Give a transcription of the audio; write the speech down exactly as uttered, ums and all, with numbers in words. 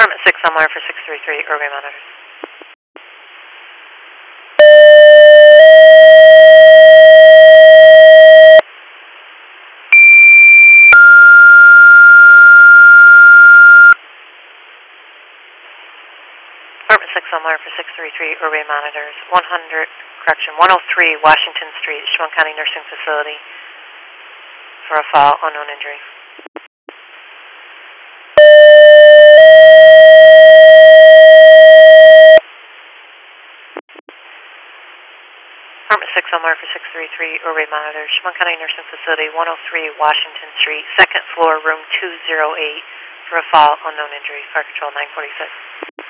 Department six on wire for six three three, Irway monitors. Department six on wire for six three three, Irway monitors. one hundred, correction, one oh three Washington Street, Chemung County Nursing Facility for a fall, unknown injury. Department six on wire for six three three, Irway monitors. Chemung County Nursing Facility, one oh three Washington Street, second floor, room two oh eight for a fall, unknown injury. Fire Control nine forty-six.